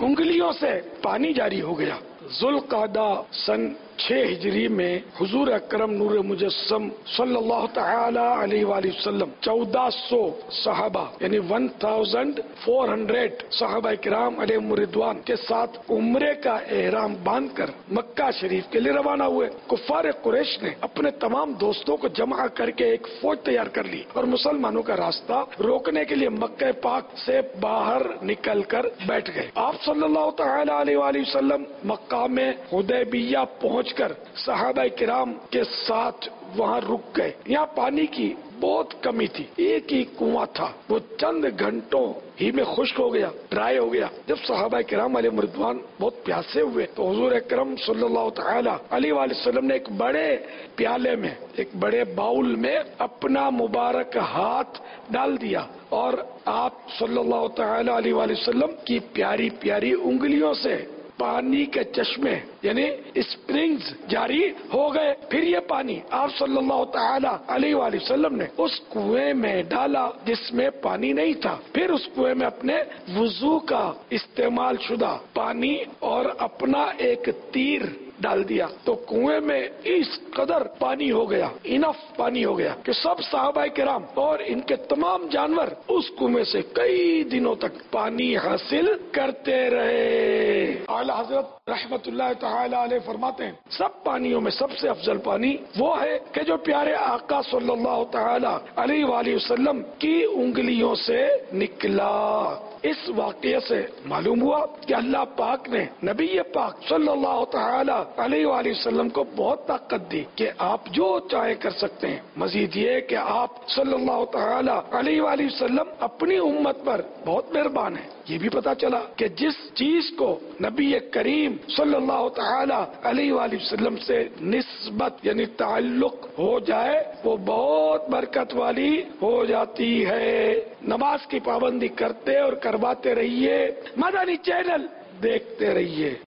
انگلیوں سے پانی جاری ہو گیا۔ ذوالقعدہ سن 6 ہجری میں حضور اکرم نور مجسم صلی اللہ تعالی علیہ وآلہ وسلم 1400 صحابہ یعنی 1400 صحابہ کرام علیہم رضوان کے ساتھ عمرے کا احرام باندھ کر مکہ شریف کے لیے روانہ ہوئے۔ کفار قریش نے اپنے تمام دوستوں کو جمع کر کے ایک فوج تیار کر لی اور مسلمانوں کا راستہ روکنے کے لیے مکہ پاک سے باہر نکل کر بیٹھ گئے۔ آپ صلی اللہ تعالی علیہ وآلہ وسلم مکہ میں حدیبیہ پہنچ کر صحابہ کرام کے ساتھ وہاں رک گئے۔ یہاں پانی کی بہت کمی تھی، ایک ہی کنواں تھا، وہ چند گھنٹوں ہی میں خشک ہو گیا، ڈرائی ہو گیا۔ جب صحابہ کرام علیہ رضوان بہت پیاسے ہوئے تو حضور اکرم صلی اللہ تعالی علیہ وآلہ وسلم نے ایک بڑے پیالے میں، ایک بڑے باؤل میں اپنا مبارک ہاتھ ڈال دیا اور آپ صلی اللہ تعالی علیہ وآلہ وسلم کی پیاری پیاری انگلیوں سے پانی کے چشمے یعنی اسپرنگز جاری ہو گئے۔ پھر یہ پانی آپ صلی اللہ تعالی علیہ وآلہ وسلم نے اس کنویں میں ڈالا جس میں پانی نہیں تھا۔ پھر اس کنویں میں اپنے وضو کا استعمال شدہ پانی اور اپنا ایک تیر ڈال دیا تو کنویں میں اس قدر پانی ہو گیا، انف پانی ہو گیا کہ سب صحابہ کرام اور ان کے تمام جانور اس کنویں سے کئی دنوں تک پانی حاصل کرتے رہے۔ اعلی حضرت رحمت اللہ تعالی علیہ فرماتے ہیں سب پانیوں میں سب سے افضل پانی وہ ہے کہ جو پیارے آقا صلی اللہ تعالی علیہ وآلہ وسلم کی انگلیوں سے نکلا۔ اس واقعے سے معلوم ہوا کہ اللہ پاک نے نبی پاک صلی اللہ تعالی علیہ وآلہ وسلم کو بہت طاقت دی کہ آپ جو چاہے کر سکتے ہیں۔ مزید یہ کہ آپ صلی اللہ تعالی علیہ وآلہ وسلم اپنی امت پر بہت مہربان ہیں۔ یہ بھی پتا چلا کہ جس چیز کو نبی کریم صلی اللہ تعالی علیہ وآلہ وسلم سے نسبت یعنی تعلق ہو جائے وہ بہت برکت والی ہو جاتی ہے۔ نماز کی پابندی کرتے اور کرواتے رہیے، مدنی چینل دیکھتے رہیے۔